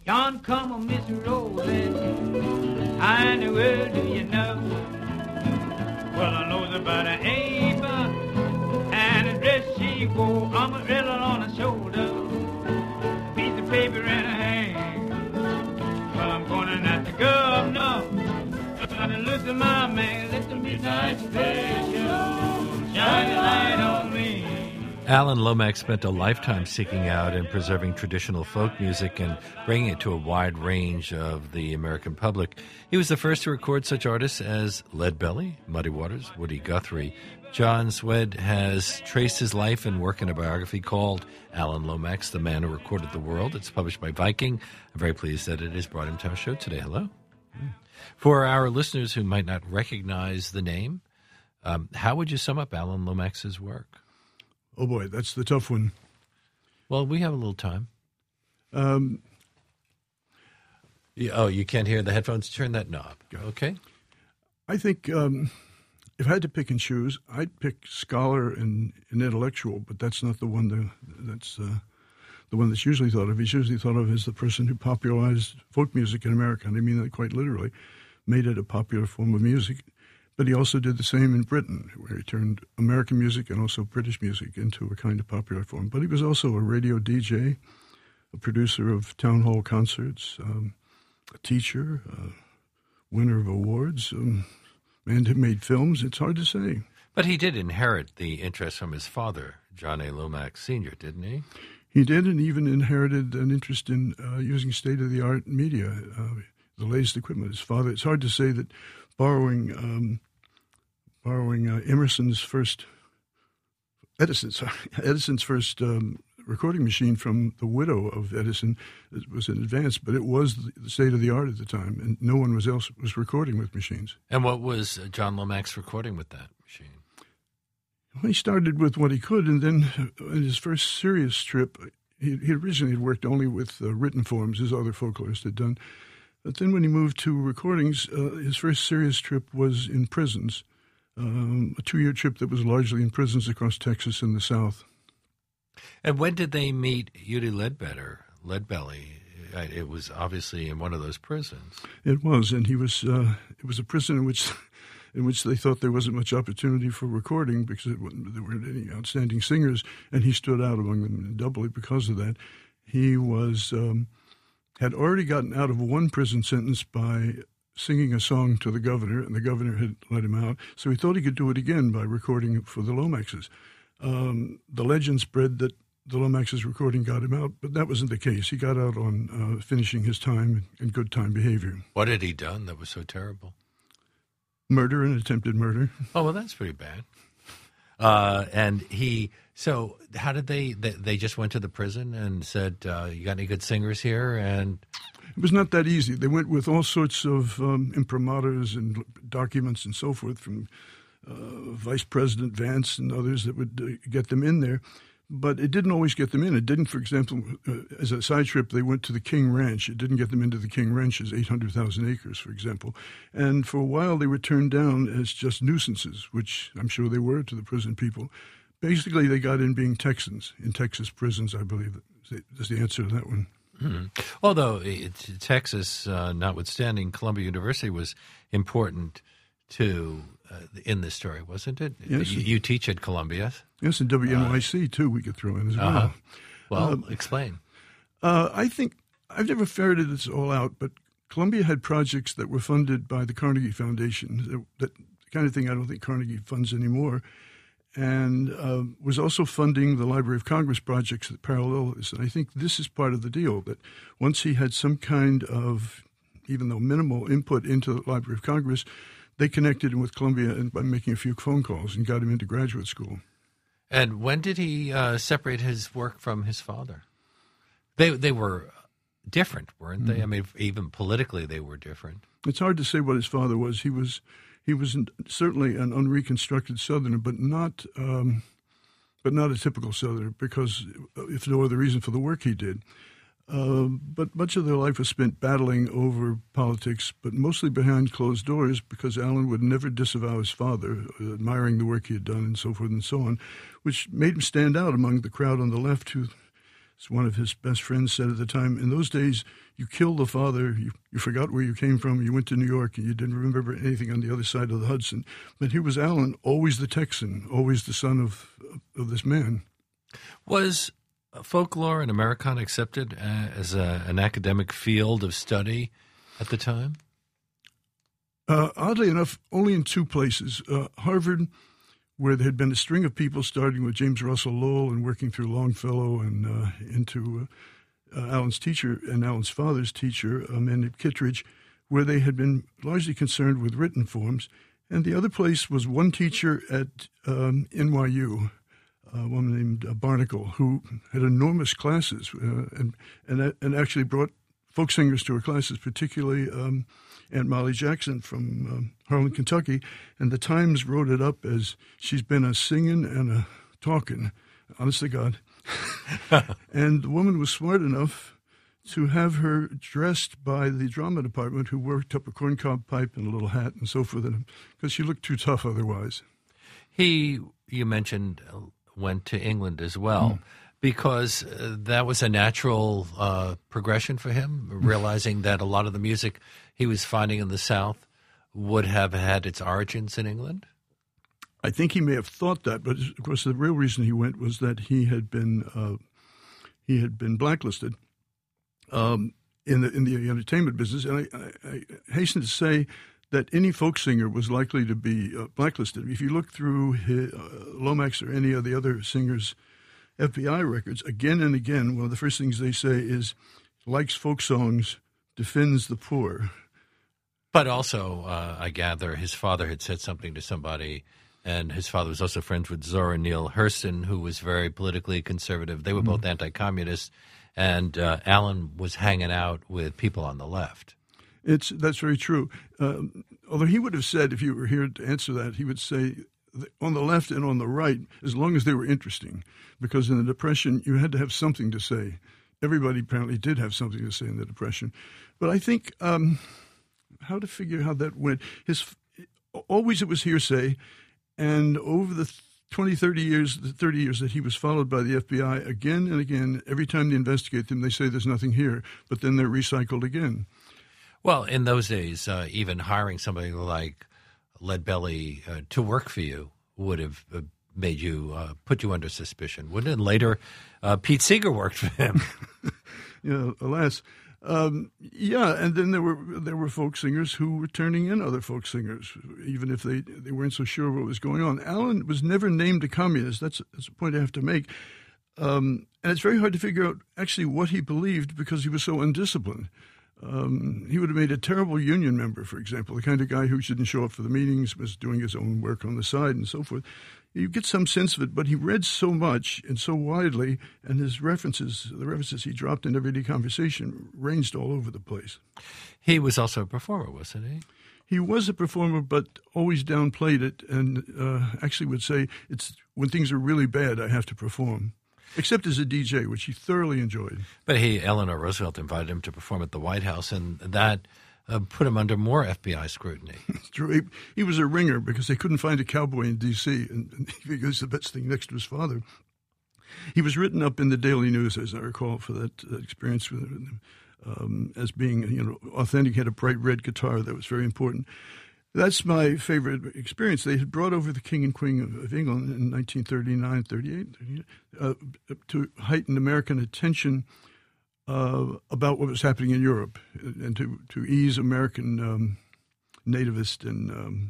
Yon come a Miss Rosie, how in the world do you know? Well, I knows about an Ava and a dress she wore, umbrella on her shoulder, piece of paper in her hand. Well, I'm going at the governor, and look at my man, let the midnight special shine a light on me. Alan Lomax spent a lifetime seeking out and preserving traditional folk music and bringing it to a wide range of the American public. He was the first to record such artists as Leadbelly, Muddy Waters, Woody Guthrie. John Swed has traced his life and work in a biography called Alan Lomax, the Man Who Recorded the World. It's published by Viking. I'm very pleased that it has brought him to our show today. Hello. For our listeners who might not recognize the name, how would you sum up Alan Lomax's work? Oh, boy, that's the tough one. Well, we have a little time. You can't hear the headphones? Turn that knob. Okay. I think if I had to pick and choose, I'd pick scholar and intellectual, but that's not the one that's the one that's usually thought of. He's usually thought of as the person who popularized folk music in America, and I mean that quite literally, made it a popular form of music. But he also did the same in Britain, where he turned American music and also British music into a kind of popular form. But he was also a radio DJ, a producer of town hall concerts, a teacher, a winner of awards, and who made films. It's hard to say. But he did inherit the interest from his father, John A. Lomax Sr., didn't he? He did, and even inherited an interest in using state-of-the-art media, the latest equipment. His father, it's hard to say that borrowing Edison's first recording machine from the widow of Edison was in advance, but it was the state of the art at the time, and no one else was recording with machines. And what was John Lomax recording with that machine? Well, he started with what he could, and then in his first serious trip, he originally had worked only with written forms, as other folklorists had done. But then when he moved to recordings, his first serious trip was in prisons, a 2-year trip that was largely in prisons across Texas and the South. And when did they meet Udi Leadbelly? It was obviously in one of those prisons. It was, and he was. It was a prison in which they thought there wasn't much opportunity for recording because there weren't any outstanding singers, and he stood out among them doubly because of that. He was had already gotten out of one prison sentence by singing a song to the governor, and the governor had let him out. So he thought he could do it again by recording for the Lomaxes. The legend spread that the Lomaxes recording got him out, but that wasn't the case. He got out on finishing his time and good time behavior. What had he done that was so terrible? Murder and attempted murder. Oh, well, that's pretty bad. So how did they just went to the prison and said, you got any good singers here? And it was not that easy. They went with all sorts of imprimatas and documents and so forth from Vice President Vance and others that would get them in there. But it didn't always get them in. It didn't, for example, as a side trip, they went to the King Ranch. It didn't get them into the King Ranch's 800,000 acres, for example. And for a while, they were turned down as just nuisances, which I'm sure they were to the prison people. Basically, they got in being Texans in Texas prisons, I believe. That's the answer to that one. Mm-hmm. Although Texas, notwithstanding, Columbia University was important to in this story, wasn't it? Yes. You teach at Columbia. Yes, and WNYC, too, we could throw in as well. Well, explain. I think I've never ferreted this all out, but Columbia had projects that were funded by the Carnegie Foundation, that kind of thing I don't think Carnegie funds anymore, and was also funding the Library of Congress projects that parallel this. And I think this is part of the deal, that once he had some kind of, even though minimal, input into the Library of Congress, they connected him with Columbia by making a few phone calls and got him into graduate school. And when did he separate his work from his father? They were different, weren't they? I mean, even politically, they were different. It's hard to say what his father was. He was certainly an unreconstructed Southerner, but not a typical Southerner, because if no other reason for the work he did. But much of their life was spent battling over politics, but mostly behind closed doors, because Alan would never disavow his father, admiring the work he had done and so forth and so on, which made him stand out among the crowd on the left who as one of his best friends said at the time, in those days, you killed the father, you forgot where you came from, you went to New York, and you didn't remember anything on the other side of the Hudson. But here was Alan, always the Texan, always the son of this man. Was folklore and Americana accepted as an academic field of study at the time? Oddly enough, only in two places. Harvard, where there had been a string of people starting with James Russell Lowell and working through Longfellow and into Alan's teacher and Alan's father's teacher, a man named Kittredge, where they had been largely concerned with written forms. And the other place was one teacher at NYU, a woman named Barnacle, who had enormous classes and actually brought folk singers to her classes, particularly Aunt Molly Jackson from Harlan, Kentucky. And the Times wrote it up as she's been a singing and a talking, honest to God. And the woman was smart enough to have her dressed by the drama department, who worked up a corncob pipe and a little hat and so forth, because she looked too tough otherwise. You mentioned, went to England as well, because that was a natural progression for him, realizing that a lot of the music he was finding in the South would have had its origins in England? I think he may have thought that, but of course the real reason he went was that he had been blacklisted in the entertainment business, and I hasten to say that any folk singer was likely to be blacklisted. If you look through Lomax or any of the other singers' FBI records, again and again, one of the first things they say is, likes folk songs, defends the poor. But also, I gather, his father had said something to somebody, and his father was also friends with Zora Neale Hurston, who was very politically conservative. They were both anti-communist, and Alan was hanging out with people on the left. That's very true. Although he would have said, if you were here to answer that, he would say on the left and on the right, as long as they were interesting, because in the Depression you had to have something to say. Everybody apparently did have something to say in the Depression. But I think how to figure how that went. Always it was hearsay, and over the 30 years that he was followed by the FBI, again and again, every time they investigate them, they say there's nothing here, but then they're recycled again. Well, in those days, even hiring somebody like Leadbelly to work for you would have made you, put you under suspicion, wouldn't it? And later, Pete Seeger worked for him. Alas. Yeah, and then there were folk singers who were turning in other folk singers, even if they weren't so sure what was going on. Alan was never named a communist. That's a point I have to make. And it's very hard to figure out actually what he believed because he was so undisciplined. He would have made a terrible union member, for example, the kind of guy who shouldn't show up for the meetings, was doing his own work on the side and so forth. You get some sense of it, but he read so much and so widely, and his the references he dropped in everyday conversation, ranged all over the place. He was also a performer, wasn't he? He was a performer, but always downplayed it, and actually would say, "It's when things are really bad, I have to perform." Except as a DJ, which he thoroughly enjoyed. But Eleanor Roosevelt invited him to perform at the White House, and that put him under more FBI scrutiny. It's true. He was a ringer because they couldn't find a cowboy in D.C., and he was the best thing next to his father. He was written up in the Daily News, as I recall, for that experience with him, as being authentic. He had a bright red guitar that was very important. That's my favorite experience. They had brought over the King and Queen of England in 1939, 38, to heighten American attention about what was happening in Europe and to ease American nativist and,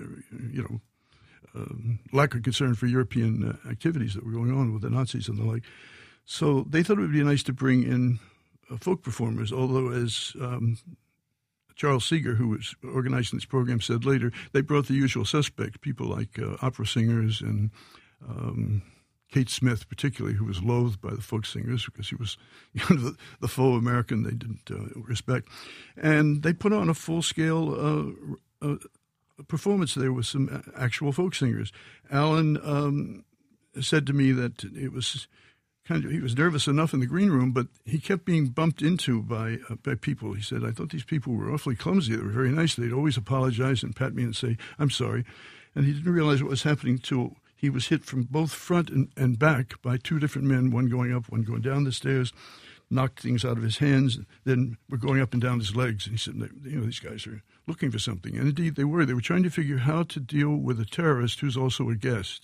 lack of concern for European activities that were going on with the Nazis and the like. So they thought it would be nice to bring in folk performers, although as Charles Seeger, who was organizing this program, said later, they brought the usual suspects, people like opera singers and Kate Smith, particularly, who was loathed by the folk singers because she was the faux American they didn't respect. And they put on a full-scale performance there with some actual folk singers. Alan said to me that it was he was nervous enough in the green room, but he kept being bumped into by people. He said, I thought these people were awfully clumsy. They were very nice. They'd always apologize and pat me and say, I'm sorry. And he didn't realize what was happening till he was hit from both front and back by two different men, one going up, one going down the stairs, knocked things out of his hands, then were going up and down his legs. And he said, these guys are looking for something. And indeed they were. They were trying to figure how to deal with a terrorist who's also a guest.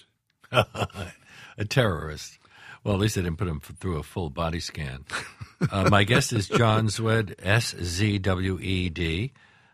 A terrorist. Well, at least they didn't put him through a full body scan. My guest is John Szwed, S-Z-W-E-D.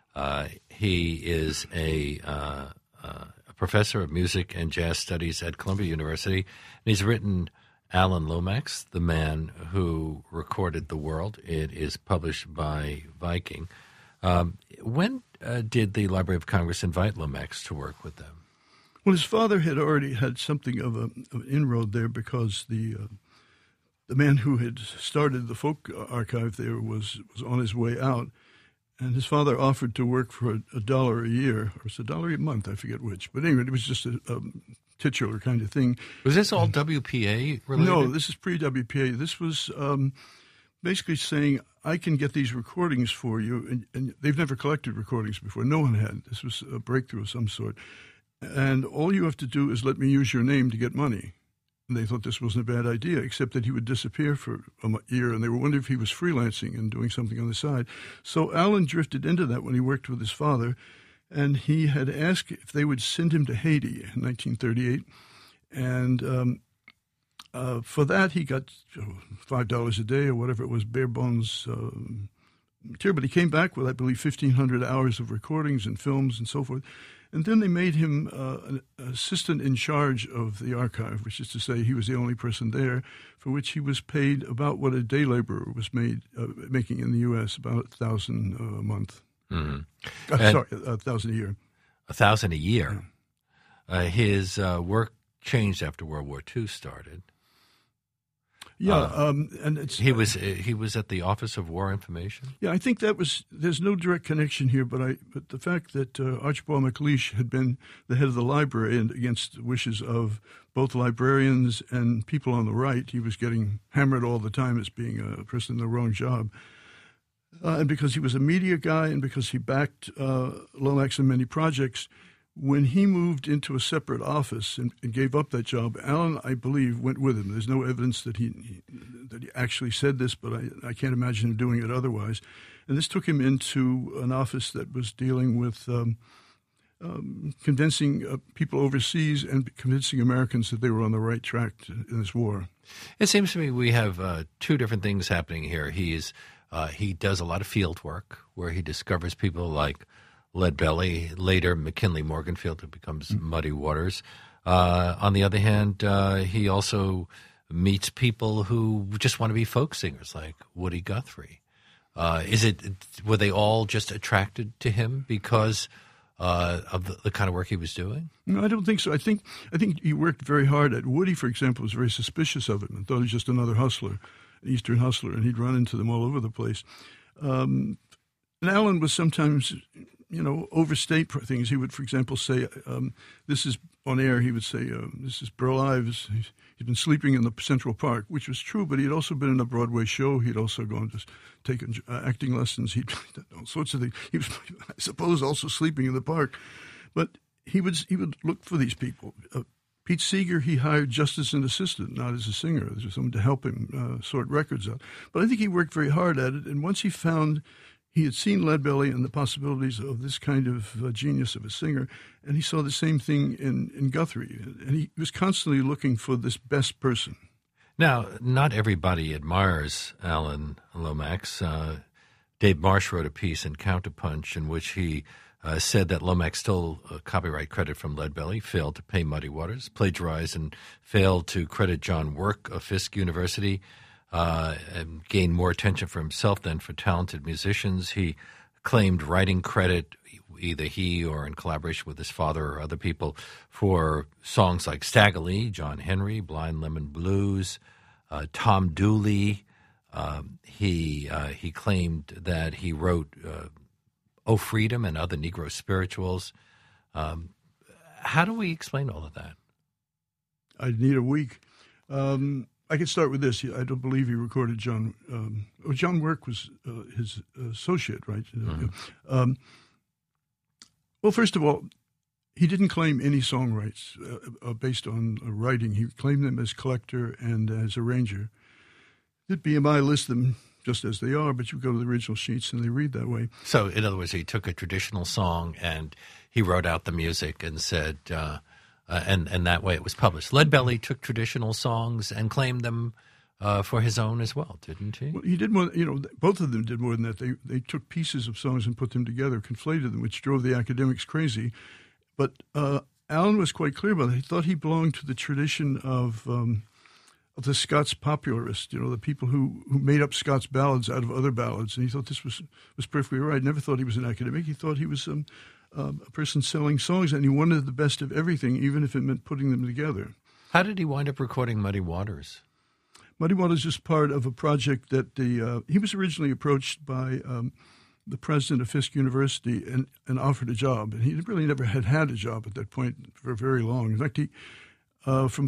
He is a professor of music and jazz studies at Columbia University, and he's written Alan Lomax, The Man Who Recorded the World. It is published by Viking. When did the Library of Congress invite Lomax to work with them? Well, his father had already had something of an inroad there because the man who had started the folk archive there was on his way out, and his father offered to work for $1 a year, or it's $1 a month, I forget which. But anyway, it was just a titular kind of thing. Was this all WPA related? No, this is pre-WPA. This was basically saying, I can get these recordings for you, and they've never collected recordings before. No one had. This was a breakthrough of some sort. And all you have to do is let me use your name to get money. And they thought this wasn't a bad idea, except that he would disappear for a year, and they were wondering if he was freelancing and doing something on the side. So Alan drifted into that when he worked with his father, and he had asked if they would send him to Haiti in 1938. And for that, he got $5 a day or whatever it was, bare bones material. But he came back with, I believe, 1,500 hours of recordings and films and so forth. And then they made him an assistant in charge of the archive, which is to say he was the only person there, for which he was paid about what a day laborer was making in the U.S., about $1,000 a month. Mm-hmm. Sorry, $1,000 a year. $1,000 a year. Yeah. His work changed after World War II started. Yeah, and he was at the Office of War Information. Yeah, I think that was. There's no direct connection here, but the fact that Archibald MacLeish had been the head of the library, and against the wishes of both librarians and people on the right, he was getting hammered all the time as being a person in the wrong job. And because he was a media guy, and because he backed Lomax in many projects. When he moved into a separate office and gave up that job, Alan, I believe, went with him. There's no evidence that he actually said this, but I can't imagine him doing it otherwise. And this took him into an office that was dealing with convincing people overseas and convincing Americans that they were on the right track in this war. It seems to me we have two different things happening here. He does a lot of field work where he discovers people like Leadbelly, later McKinley Morganfield, who becomes Muddy Waters. On the other hand, he also meets people who just want to be folk singers, like Woody Guthrie. Were they all just attracted to him because of the kind of work he was doing? No, I don't think so. I think he worked very hard at Woody, for example, was very suspicious of him and thought he was just another hustler, an Eastern hustler, and he'd run into them all over the place. And Alan was sometimes, overstate things. He would, for example, say, this is on air, he would say, this is Burl Ives. He'd been sleeping in the Central Park, which was true, but he'd also been in a Broadway show. He'd also gone to take acting lessons. He'd done all sorts of things. He was, I suppose, also sleeping in the park. But he would look for these people. Pete Seeger, he hired just as an assistant, not as a singer. There was someone to help him sort records out. But I think he worked very hard at it, and once he found he had seen Leadbelly and the possibilities of this kind of genius of a singer, and he saw the same thing in Guthrie. And he was constantly looking for this best person. Now, not everybody admires Alan Lomax. Dave Marsh wrote a piece in Counterpunch in which he said that Lomax stole copyright credit from Leadbelly, failed to pay Muddy Waters, plagiarized and failed to credit John Work of Fisk University, and gained more attention for himself than for talented musicians. He claimed writing credit, either he or in collaboration with his father or other people, for songs like Stagger Lee, John Henry, Blind Lemon Blues, Tom Dooley. He claimed that he wrote "Oh Freedom" and other Negro spirituals. How do we explain all of that? I'd need a week. I could start with this. I don't believe he recorded John. John Work was his associate, right? Mm-hmm. Well, first of all, he didn't claim any song rights based on writing. He claimed them as collector and as arranger. The BMI lists them just as they are, but you go to the original sheets and they read that way. So, in other words, he took a traditional song and he wrote out the music and said, and that way it was published. Leadbelly took traditional songs and claimed them for his own as well, didn't he? Well, he did more. Both of them did more than that. They took pieces of songs and put them together, conflated them, which drove the academics crazy. But Alan was quite clear about it. He thought he belonged to the tradition of the Scots popularists, the people who made up Scots ballads out of other ballads. And he thought this was perfectly right. Never thought he was an academic. He thought he was a person selling songs, and he wanted the best of everything, even if it meant putting them together. How did he wind up recording Muddy Waters? Muddy Waters is part of a project that he was originally approached by the president of Fisk University and offered a job. And he really never had a job at that point for very long. In fact, he from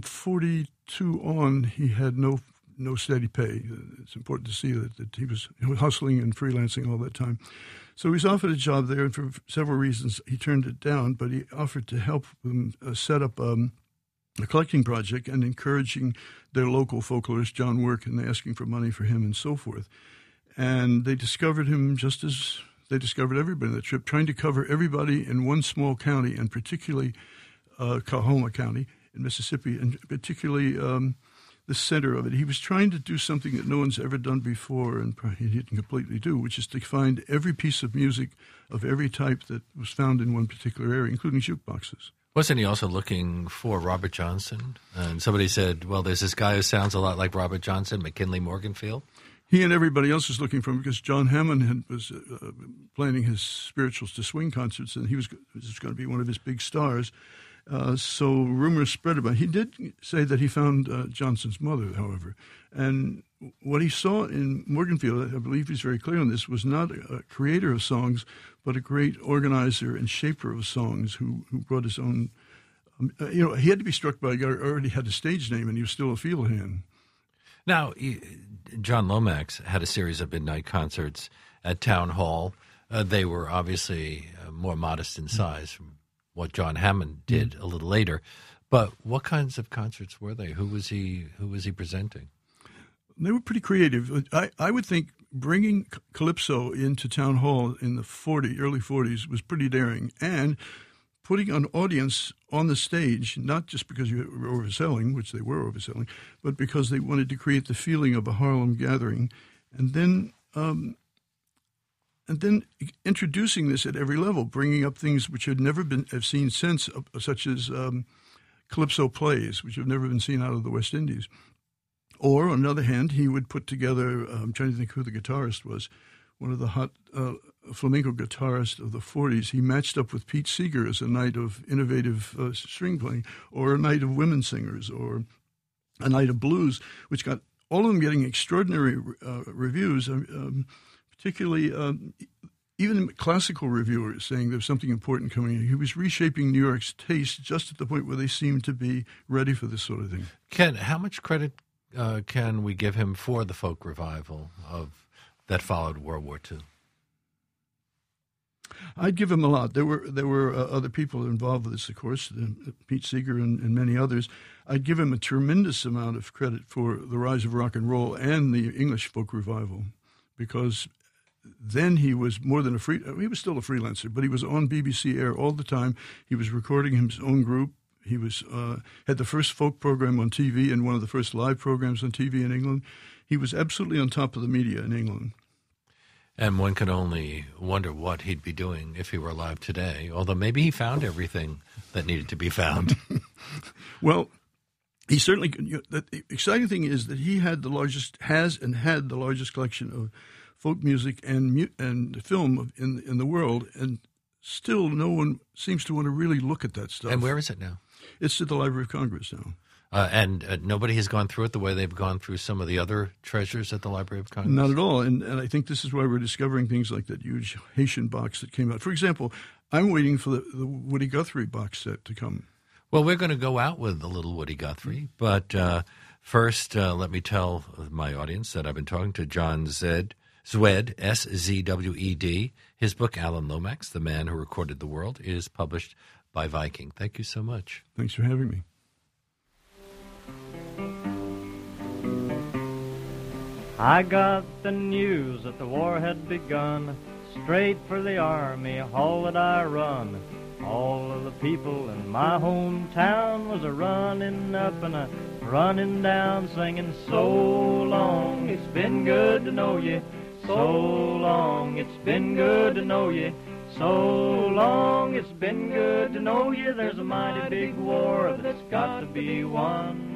42 on, he had no steady pay. It's important to see that he was hustling and freelancing all that time. So he was offered a job there, and for several reasons he turned it down, but he offered to help them set up a collecting project and encouraging their local folklorist, John Work, and asking for money for him and so forth. And they discovered him just as they discovered everybody on the trip, trying to cover everybody in one small county, and particularly Coahoma County in Mississippi, and particularly the center of it. He was trying to do something that no one's ever done before, and he didn't completely do, which is to find every piece of music of every type that was found in one particular area, including jukeboxes. Wasn't he also looking for Robert Johnson? And somebody said, well, there's this guy who sounds a lot like Robert Johnson, McKinley Morganfield. He and everybody else was looking for him because John Hammond was planning his Spirituals to Swing concerts, and this was going to be one of his big stars. So rumors spread about it. He did say that he found Johnson's mother, however. And what he saw in Morganfield, I believe he's very clear on this, was not a creator of songs, but a great organizer and shaper of songs who brought his own. He had to be struck by a guy who already had a stage name, and he was still a field hand. Now, John Lomax had a series of midnight concerts at Town Hall. They were obviously more modest in size from what John Hammond did a little later. But what kinds of concerts were they? Who was he presenting? They were pretty creative. I would think bringing Calypso into Town Hall in the early 40s was pretty daring. And putting an audience on the stage, not just because you were overselling, which they were overselling, but because they wanted to create the feeling of a Harlem gathering. And then introducing this at every level, bringing up things which had never been seen since, such as Calypso plays, which have never been seen out of the West Indies. Or, on the other hand, he would put together, I'm trying to think who the guitarist was, one of the hot flamenco guitarists of the 40s. He matched up with Pete Seeger as a night of innovative string playing, or a night of women singers, or a night of blues, which got all of them getting extraordinary reviews, particularly even classical reviewers saying there's something important coming in. He was reshaping New York's taste just at the point where they seemed to be ready for this sort of thing. Ken, how much credit can we give him for the folk revival that followed World War II? I'd give him a lot. There were other people involved with this, of course, Pete Seeger and many others. I'd give him a tremendous amount of credit for the rise of rock and roll and the English folk revival, because then he was more than he was still a freelancer, but he was on BBC Air all the time. He was recording his own group. He was had the first folk program on TV and one of the first live programs on TV in England. He was absolutely on top of the media in England. And one can only wonder what he'd be doing if he were alive today, although maybe he found everything that needed to be found. Well, he certainly. The exciting thing is that he had the largest collection of folk music and film in the world, and still no one seems to want to really look at that stuff. And where is it now? It's at the Library of Congress now. And nobody has gone through it the way they've gone through some of the other treasures at the Library of Congress? Not at all. And I think this is why we're discovering things like that huge Haitian box that came out. For example, I'm waiting for the Woody Guthrie box set to come. Well, we're going to go out with a little Woody Guthrie. But first, let me tell my audience that I've been talking to John Zwed, S-Z-W-E-D. His book, Alan Lomax, The Man Who Recorded the World, is published by Viking. Thank you so much. Thanks for having me. I got the news that the war had begun. Straight for the army hall that I run. All of the people in my hometown was a running up and a running down, singing, so long, it's been good to know you. So long, it's been good to know you. So long, it's been good to know you. There's a mighty big war that's got to be won.